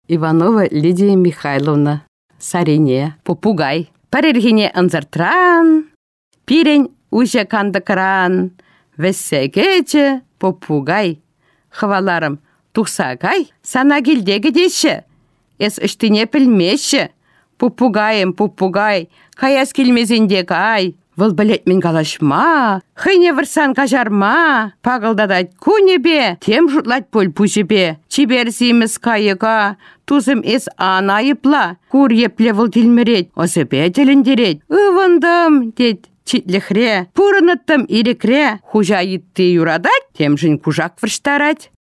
Иванова Лидия Михайловна. Сарине. Попугай. Парергине анзартран. Пирень уже кандыкран. Вессегече попугай. Хваларым. Тухсагай. Сана келдегі деші. Эс үштіне пілмеші. Попугайым, попугай. Каяс келмезендегі ай. Выл білет мен калашма. Хыйне вырсан кажарма. Пағылдадайт күнебе. Тем жұтлайт пөл пүжібе. Чиберзіміз кайыға. Тузым эс анайыпла. Кур епле выл телмерет. Осыбе теліндерет. Ывындым, дед. Читліхре. Пурыныттым ирекре. Хужа йытты юрадать. Тем жын кужак вырштарать.